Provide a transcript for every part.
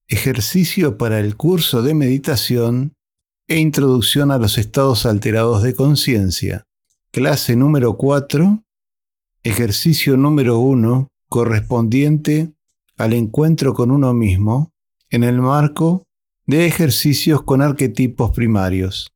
Ejercicio para el curso de meditación e introducción a los estados alterados de conciencia. Clase número 4, ejercicio número 1, correspondiente al encuentro con uno mismo en el marco de ejercicios con arquetipos primarios.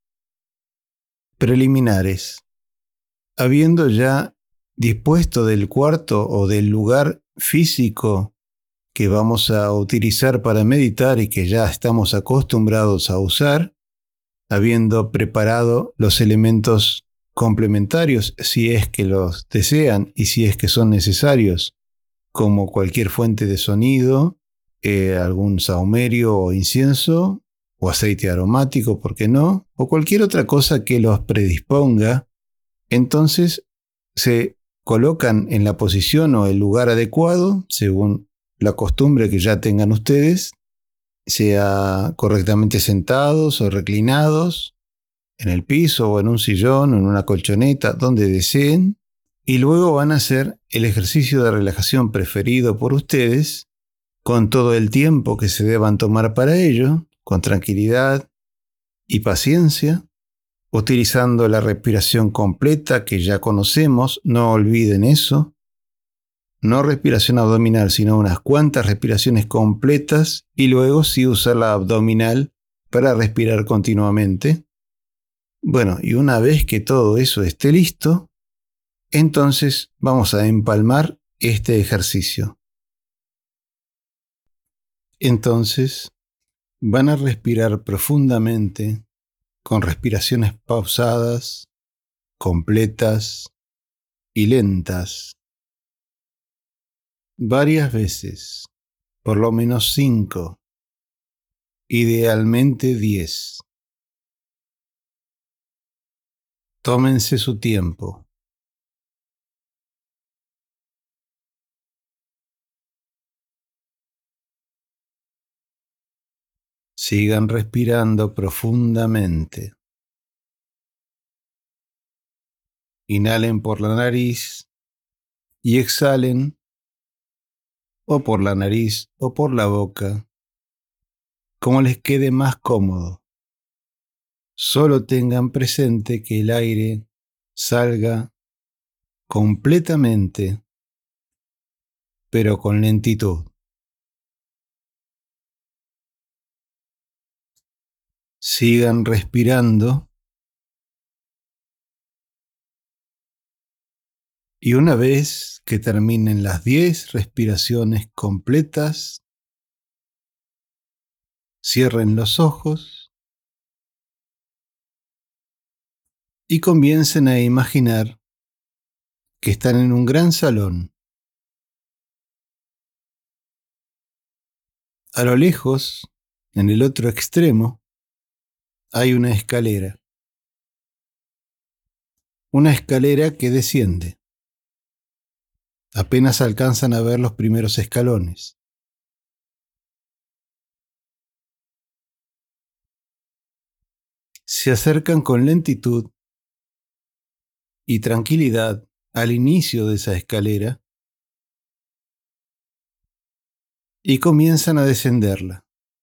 Preliminares. Habiendo ya dispuesto del cuarto o del lugar físico que vamos a utilizar para meditar y que ya estamos acostumbrados a usar, habiendo preparado los elementos complementarios si es que los desean y si es que son necesarios, como cualquier fuente de sonido, algún sahumerio o incienso, o aceite aromático, ¿por qué no? O cualquier otra cosa que los predisponga, entonces se colocan en la posición o el lugar adecuado, según la costumbre que ya tengan ustedes, sea correctamente sentados o reclinados, en el piso o en un sillón o en una colchoneta, donde deseen, y luego van a hacer el ejercicio de relajación preferido por ustedes, con todo el tiempo que se deban tomar para ello, con tranquilidad y paciencia, utilizando la respiración completa que ya conocemos, no olviden eso. No respiración abdominal, sino unas cuantas respiraciones completas y luego sí usar la abdominal para respirar continuamente. Bueno, y una vez que todo eso esté listo, entonces vamos a empalmar este ejercicio. Entonces, van a respirar profundamente, con respiraciones pausadas, completas y lentas, varias veces, por lo menos 5, idealmente 10. Tómense su tiempo. Sigan respirando profundamente. Inhalen por la nariz y exhalen o por la nariz o por la boca, como les quede más cómodo. Solo tengan presente que el aire salga completamente, pero con lentitud. Sigan respirando y una vez que terminen las 10 respiraciones completas, cierren los ojos y comiencen a imaginar que están en un gran salón. A lo lejos, en el otro extremo, hay una escalera. Una escalera que desciende. Apenas alcanzan a ver los primeros escalones. Se acercan con lentitud y tranquilidad al inicio de esa escalera y comienzan a descenderla.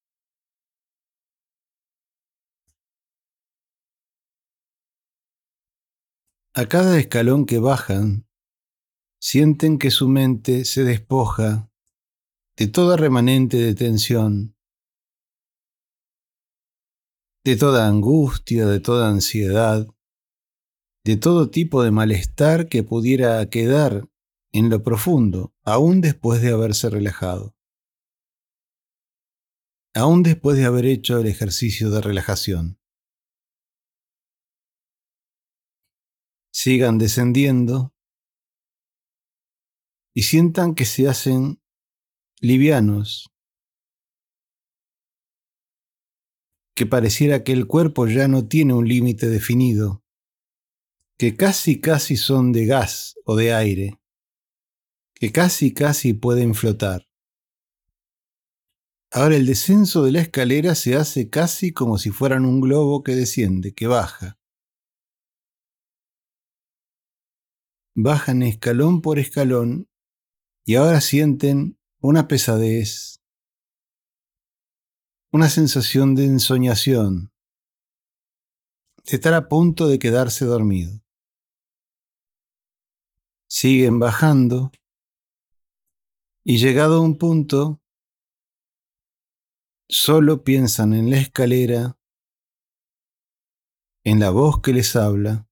A cada escalón que bajan, sienten que su mente se despoja de toda remanente de tensión, de toda angustia, de toda ansiedad, de todo tipo de malestar que pudiera quedar en lo profundo, aún después de haberse relajado, aún después de haber hecho el ejercicio de relajación. Sigan descendiendo y sientan que se hacen livianos, que pareciera que el cuerpo ya no tiene un límite definido, que casi son de gas o de aire, que casi pueden flotar. Ahora el descenso de la escalera se hace casi como si fueran un globo que desciende, que baja. Bajan escalón por escalón y ahora sienten una pesadez, una sensación de ensoñación, de estar a punto de quedarse dormido. Siguen bajando y llegado a un punto, solo piensan en la escalera, en la voz que les habla,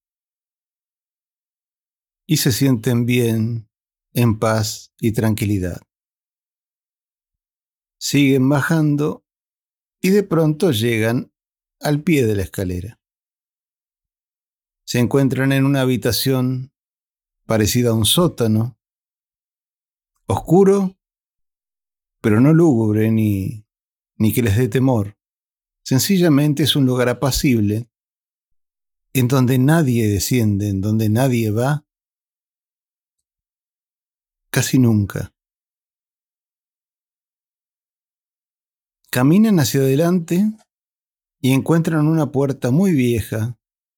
y se sienten bien, en paz y tranquilidad. Siguen bajando y de pronto llegan al pie de la escalera. Se encuentran en una habitación parecida a un sótano, oscuro, pero no lúgubre ni que les dé temor. Sencillamente es un lugar apacible, en donde nadie desciende, en donde nadie va, casi nunca. Caminan hacia adelante y encuentran una puerta muy vieja,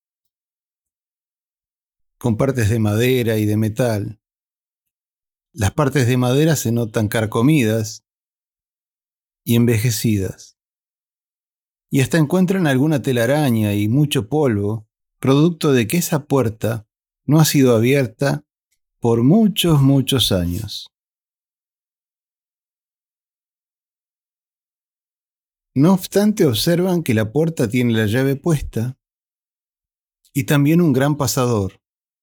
con partes de madera y de metal. Las partes de madera se notan carcomidas y envejecidas. Y hasta encuentran alguna telaraña y mucho polvo, producto de que esa puerta no ha sido abierta por muchos, muchos años. No obstante, observan que la puerta tiene la llave puesta y también un gran pasador.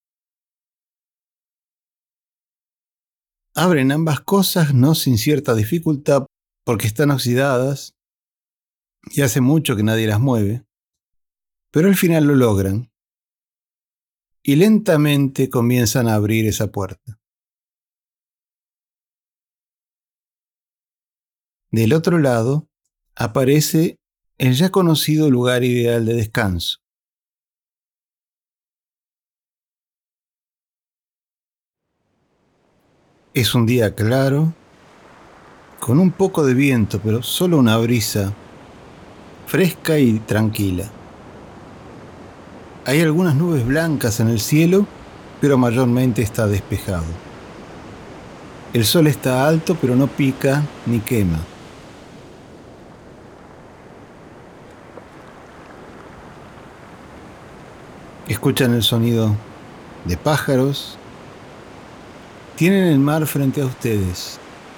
Abren ambas cosas no sin cierta dificultad porque están oxidadas y hace mucho que nadie las mueve, pero al final lo logran y lentamente comienzan a abrir esa puerta. Del otro lado aparece el ya conocido lugar ideal de descanso. Es un día claro, con un poco de viento, pero solo una brisa fresca y tranquila. Hay algunas nubes blancas en el cielo, pero mayormente está despejado. El sol está alto, pero no pica ni quema. Escuchan el sonido de pájaros. Tienen el mar frente a ustedes.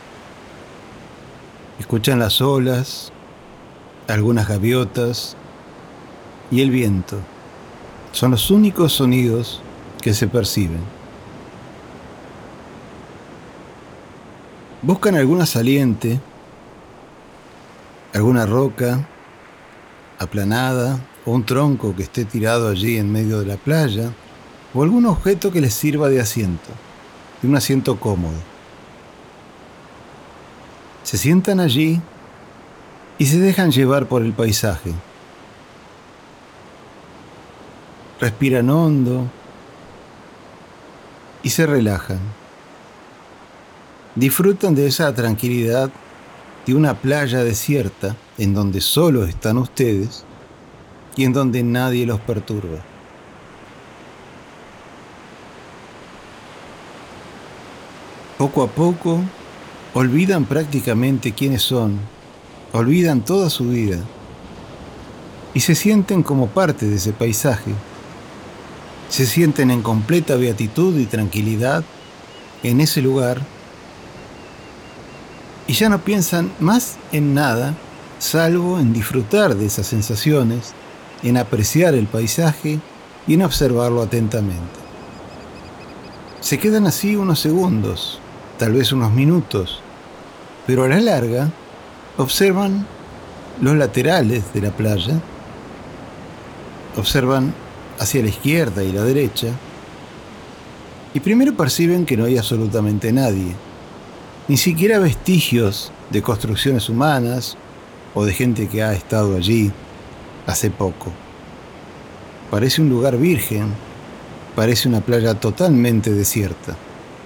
Escuchan las olas, algunas gaviotas y el viento. Son los únicos sonidos que se perciben. Buscan alguna saliente, alguna roca aplanada o un tronco que esté tirado allí en medio de la playa o algún objeto que les sirva de asiento, de un asiento cómodo. Se sientan allí y se dejan llevar por el paisaje. Respiran hondo y se relajan. Disfrutan de esa tranquilidad de una playa desierta en donde solo están ustedes y en donde nadie los perturba. Poco a poco olvidan prácticamente quiénes son, olvidan toda su vida y se sienten como parte de ese paisaje. Se sienten en completa beatitud y tranquilidad en ese lugar y ya no piensan más en nada salvo en disfrutar de esas sensaciones, en apreciar el paisaje y en observarlo atentamente. Se quedan así unos segundos, tal vez unos minutos, pero a la larga observan los laterales de la playa, observan hacia la izquierda y la derecha, y primero perciben que no hay absolutamente nadie, ni siquiera vestigios de construcciones humanas o de gente que ha estado allí hace poco. Parece un lugar virgen, parece una playa totalmente desierta.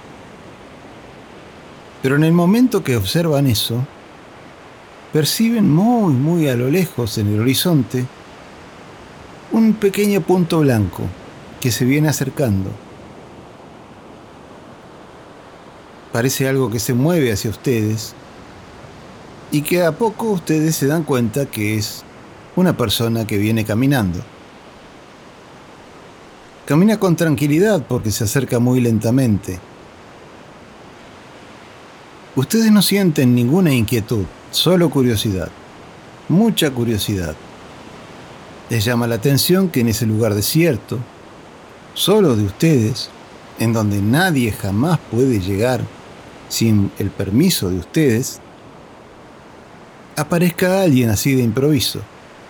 Pero en el momento que observan eso, perciben muy, muy a lo lejos en el horizonte un pequeño punto blanco que se viene acercando. Parece algo que se mueve hacia ustedes y que a poco ustedes se dan cuenta que es una persona que viene caminando. Camina con tranquilidad porque se acerca muy lentamente. Ustedes no sienten ninguna inquietud, solo curiosidad, mucha curiosidad. Les llama la atención que en ese lugar desierto, solo de ustedes, en donde nadie jamás puede llegar sin el permiso de ustedes, aparezca alguien así de improviso.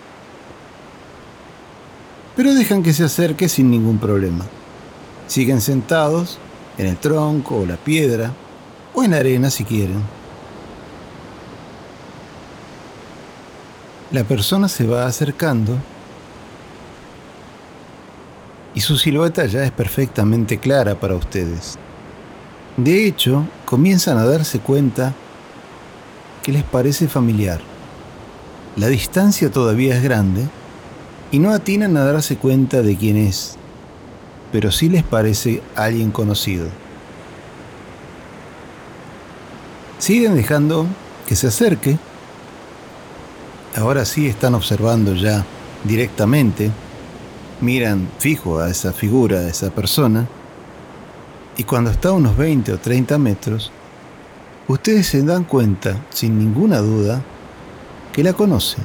Pero dejan que se acerque sin ningún problema. Siguen sentados en el tronco o la piedra, o en la arena si quieren. La persona se va acercando y su silueta ya es perfectamente clara para ustedes. De hecho, comienzan a darse cuenta que les parece familiar. La distancia todavía es grande y no atinan a darse cuenta de quién es, pero sí les parece alguien conocido. Siguen dejando que se acerque. Ahora sí están observando ya directamente, miran fijo a esa figura, a esa persona, y cuando está a unos 20 o 30 metros, ustedes se dan cuenta, sin ninguna duda, que la conocen.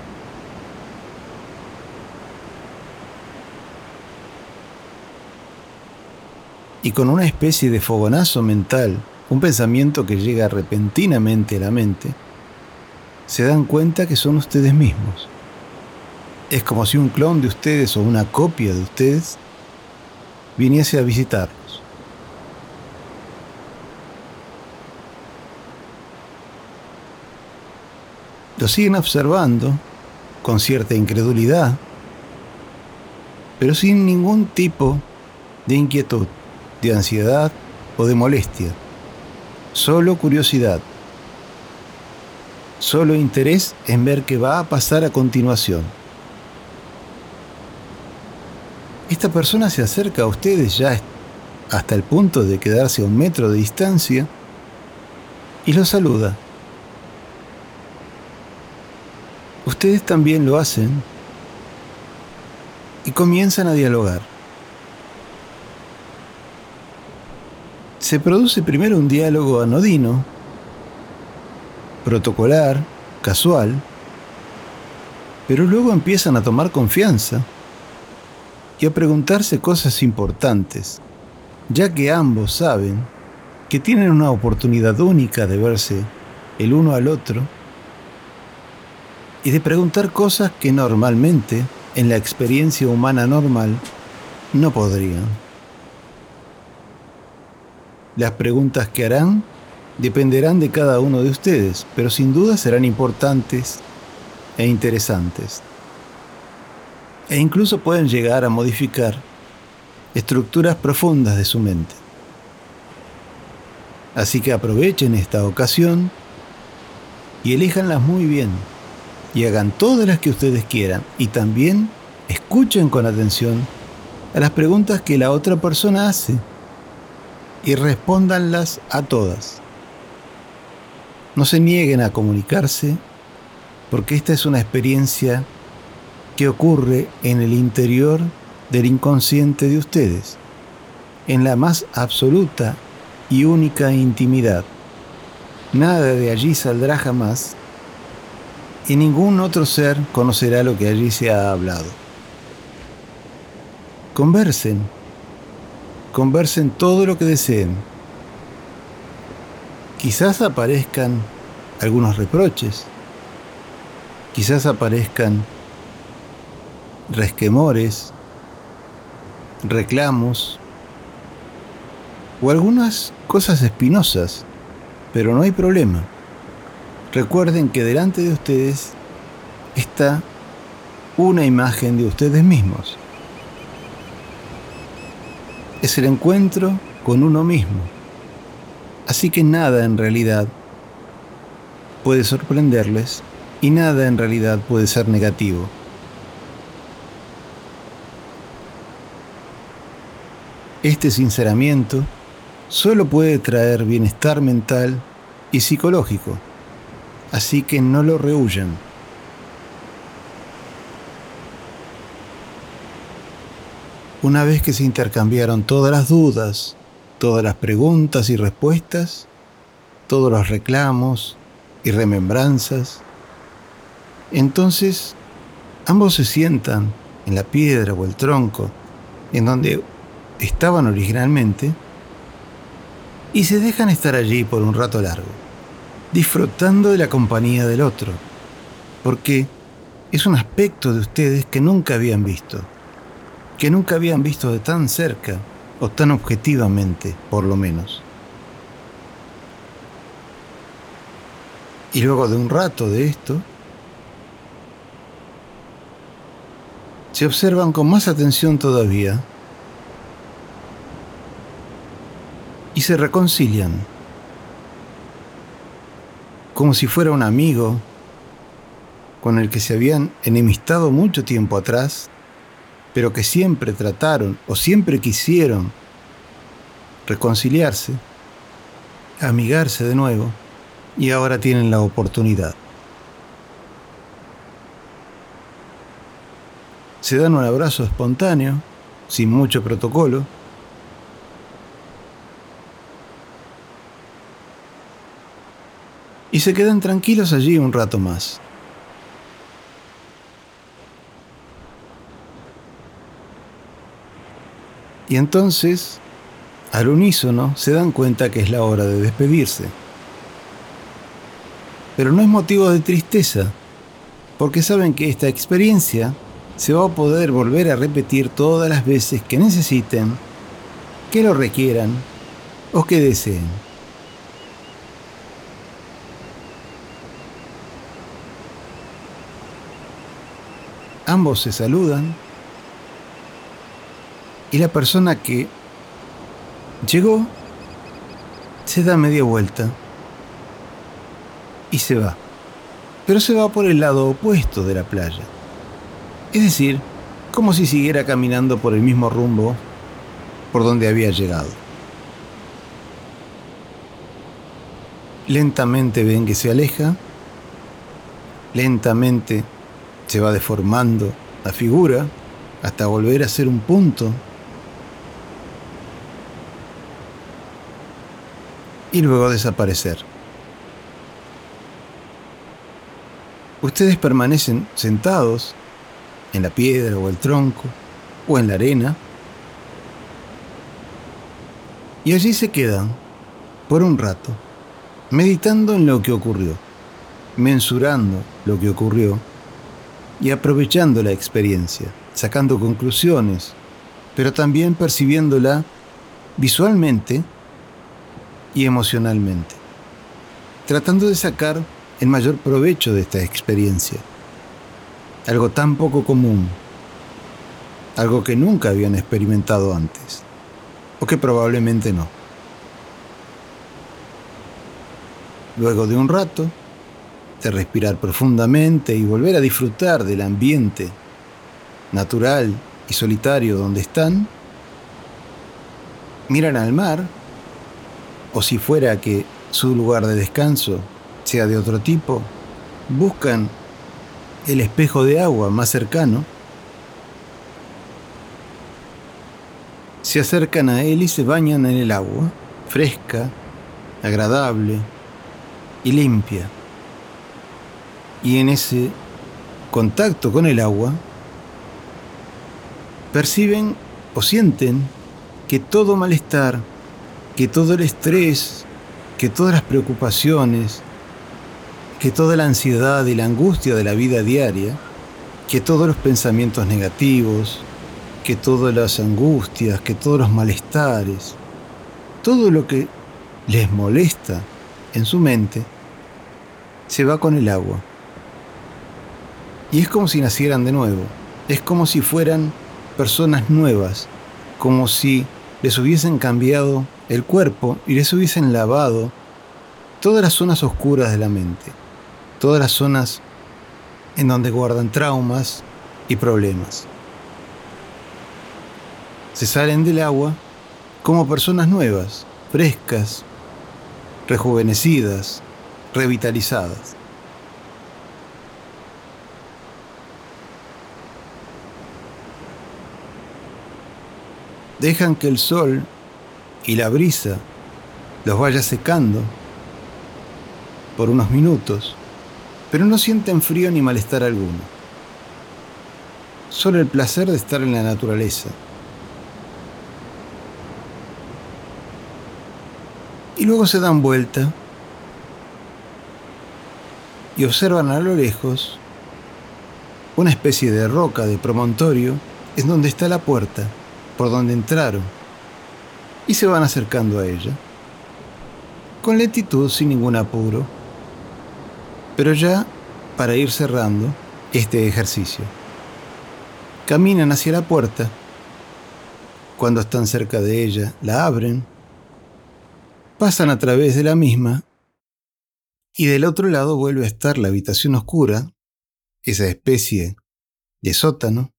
Y con una especie de fogonazo mental, un pensamiento que llega repentinamente a la mente, se dan cuenta que son ustedes mismos. Es como si un clon de ustedes o una copia de ustedes viniese a visitarlos. Lo siguen observando con cierta incredulidad, pero sin ningún tipo de inquietud, de ansiedad o de molestia. Solo curiosidad. Solo interés en ver qué va a pasar a continuación. Esta persona se acerca a ustedes ya hasta el punto de quedarse a 1 metro de distancia y los saluda. Ustedes también lo hacen y comienzan a dialogar. Se produce primero un diálogo anodino, protocolar, casual, pero luego empiezan a tomar confianza y a preguntarse cosas importantes, ya que ambos saben que tienen una oportunidad única de verse el uno al otro y de preguntar cosas que normalmente, en la experiencia humana normal, no podrían. Las preguntas que harán dependerán de cada uno de ustedes, pero sin duda serán importantes e interesantes. E incluso pueden llegar a modificar estructuras profundas de su mente. Así que aprovechen esta ocasión y elíjanlas muy bien y hagan todas las que ustedes quieran y también escuchen con atención a las preguntas que la otra persona hace y respóndanlas a todas. No se nieguen a comunicarse porque esta es una experiencia que ocurre en el interior del inconsciente de ustedes, en la más absoluta y única intimidad. Nada de allí saldrá jamás y ningún otro ser conocerá lo que allí se ha hablado. Conversen todo lo que deseen. Quizás aparezcan algunos reproches, quizás aparezcan resquemores, reclamos o algunas cosas espinosas, pero no hay problema. Recuerden que delante de ustedes está una imagen de ustedes mismos. Es el encuentro con uno mismo. Así que nada en realidad puede sorprenderles y nada en realidad puede ser negativo. Este sinceramiento solo puede traer bienestar mental y psicológico. así que no lo rehuyan. Una vez que se intercambiaron todas las dudas, todas las preguntas y respuestas, todos los reclamos y remembranzas, entonces ambos se sientan en la piedra o el tronco en donde estaban originalmente y se dejan estar allí por un rato largo, disfrutando de la compañía del otro, porque es un aspecto de ustedes que nunca habían visto de tan cerca o tan objetivamente, por lo menos. Y luego de un rato de esto, se observan con más atención todavía y se reconcilian, como si fuera un amigo con el que se habían enemistado mucho tiempo atrás, pero que siempre trataron o siempre quisieron reconciliarse, amigarse de nuevo, y ahora tienen la oportunidad. Se dan un abrazo espontáneo, sin mucho protocolo, y se quedan tranquilos allí un rato más. Y entonces, al unísono, se dan cuenta que es la hora de despedirse. Pero no es motivo de tristeza, porque saben que esta experiencia se va a poder volver a repetir todas las veces que necesiten, que lo requieran o que deseen. Ambos se saludan y la persona que llegó se da media vuelta y se va, pero se va por el lado opuesto de la playa. Es decir, como si siguiera caminando por el mismo rumbo por donde había llegado. Lentamente ven que se aleja, lentamente se va deformando la figura hasta volver a ser un punto y luego desaparecer. Ustedes permanecen sentados en la piedra o el tronco o en la arena y allí se quedan por un rato, meditando en lo que ocurrió, mensurando lo que ocurrió y aprovechando la experiencia, sacando conclusiones, pero también percibiéndola visualmente y emocionalmente, tratando de sacar el mayor provecho de esta experiencia. Algo tan poco común, algo que nunca habían experimentado antes, o que probablemente no. Luego de un rato, de respirar profundamente y volver a disfrutar del ambiente natural y solitario donde están, miran al mar, o si fuera que su lugar de descanso sea de otro tipo, buscan el espejo de agua más cercano, se acercan a él y se bañan en el agua, fresca, agradable y limpia. Y en ese contacto con el agua, perciben o sienten que todo malestar, que todo el estrés, que todas las preocupaciones, que toda la ansiedad y la angustia de la vida diaria, que todos los pensamientos negativos, que todas las angustias, que todos los malestares, todo lo que les molesta en su mente, se va con el agua. Y es como si nacieran de nuevo, es como si fueran personas nuevas, como si les hubiesen cambiado el cuerpo y les hubiesen lavado todas las zonas oscuras de la mente, todas las zonas en donde guardan traumas y problemas. Se salen del agua como personas nuevas, frescas, rejuvenecidas, revitalizadas. Dejan que el sol y la brisa los vaya secando por unos minutos, pero no sienten frío ni malestar alguno. Solo el placer de estar en la naturaleza. Y luego se dan vuelta y observan a lo lejos una especie de roca, de promontorio, es donde está la puerta, por donde entraron, y se van acercando a ella, con lentitud, sin ningún apuro, pero ya para ir cerrando este ejercicio. Caminan hacia la puerta, cuando están cerca de ella, la abren, pasan a través de la misma, y del otro lado vuelve a estar la habitación oscura, esa especie de sótano,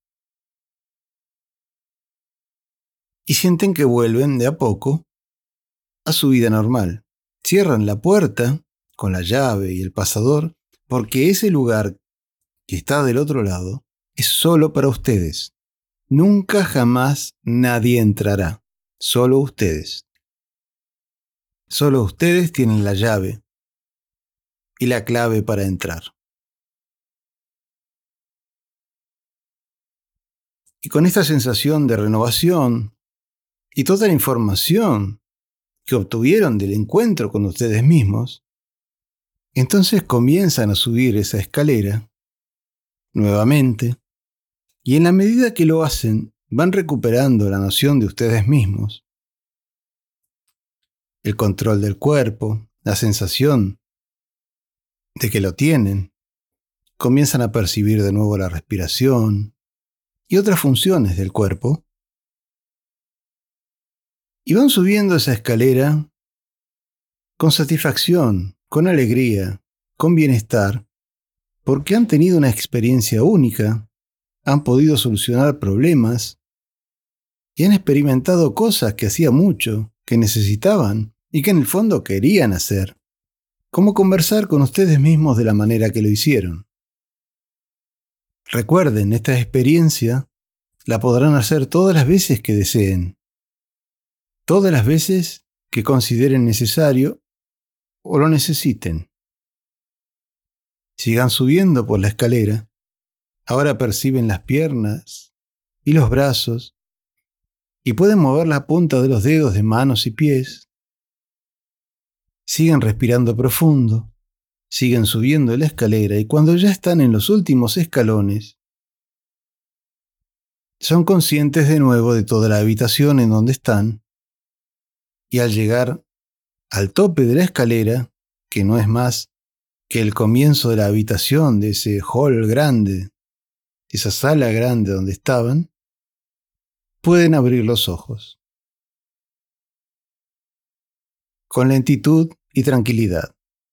y sienten que vuelven de a poco a su vida normal. Cierran la puerta con la llave y el pasador, porque ese lugar que está del otro lado es solo para ustedes. Nunca jamás nadie entrará, solo ustedes. Solo ustedes tienen la llave y la clave para entrar. Y con esta sensación de renovación y toda la información que obtuvieron del encuentro con ustedes mismos, entonces comienzan a subir esa escalera nuevamente, y en la medida que lo hacen, van recuperando la noción de ustedes mismos, el control del cuerpo, la sensación de que lo tienen, comienzan a percibir de nuevo la respiración y otras funciones del cuerpo, y van subiendo esa escalera con satisfacción, con alegría, con bienestar, porque han tenido una experiencia única, han podido solucionar problemas y han experimentado cosas que hacía mucho, que necesitaban y que en el fondo querían hacer, como conversar con ustedes mismos de la manera que lo hicieron. Recuerden, esta experiencia la podrán hacer todas las veces que deseen, todas las veces que consideren necesario o lo necesiten. Sigan subiendo por la escalera. Ahora perciben las piernas y los brazos y pueden mover la punta de los dedos de manos y pies. Siguen respirando profundo, siguen subiendo la escalera y cuando ya están en los últimos escalones, son conscientes de nuevo de toda la habitación en donde están y al llegar al tope de la escalera, que no es más que el comienzo de la habitación, de ese hall grande, esa sala grande donde estaban, pueden abrir los ojos con lentitud y tranquilidad.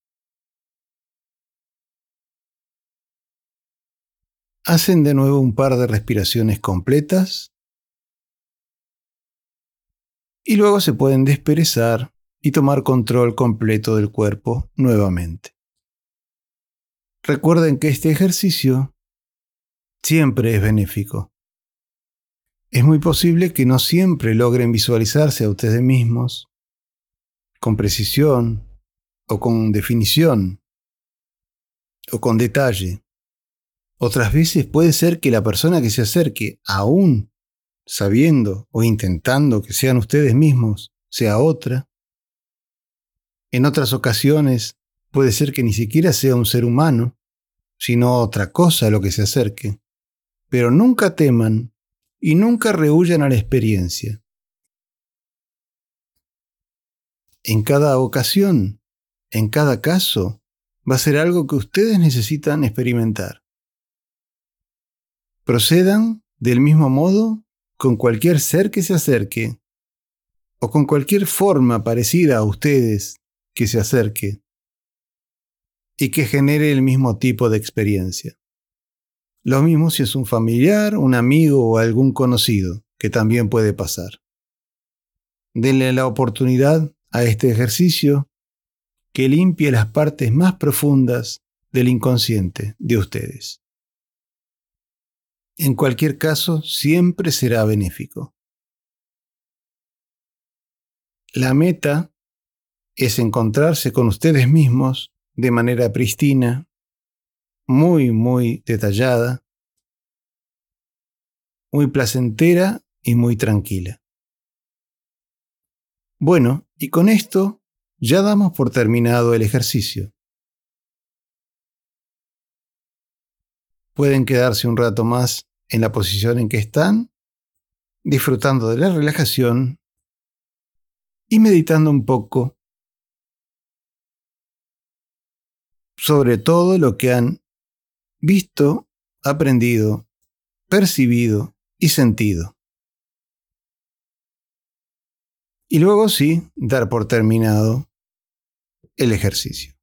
Hacen de nuevo un par de respiraciones completas y luego se pueden desperezar y tomar control completo del cuerpo nuevamente. Recuerden que este ejercicio siempre es benéfico. Es muy posible que no siempre logren visualizarse a ustedes mismos con precisión o con definición o con detalle. Otras veces puede ser que la persona que se acerque, aún sabiendo o intentando que sean ustedes mismos, sea otra. En otras ocasiones puede ser que ni siquiera sea un ser humano, sino otra cosa a lo que se acerque. Pero nunca teman y nunca rehuyan a la experiencia. En cada ocasión, en cada caso, va a ser algo que ustedes necesitan experimentar. Procedan del mismo modo con cualquier ser que se acerque o con cualquier forma parecida a ustedes que se acerque y que genere el mismo tipo de experiencia. Lo mismo si es un familiar, un amigo o algún conocido, que también puede pasar. Denle la oportunidad a este ejercicio que limpie las partes más profundas del inconsciente de ustedes. En cualquier caso, siempre será benéfico. La meta es encontrarse con ustedes mismos de manera pristina, muy, muy detallada, muy placentera y muy tranquila. Bueno, y con esto ya damos por terminado el ejercicio. Pueden quedarse un rato más en la posición en que están, disfrutando de la relajación y meditando un poco sobre todo lo que han visto, aprendido, percibido y sentido. Y luego sí, dar por terminado el ejercicio.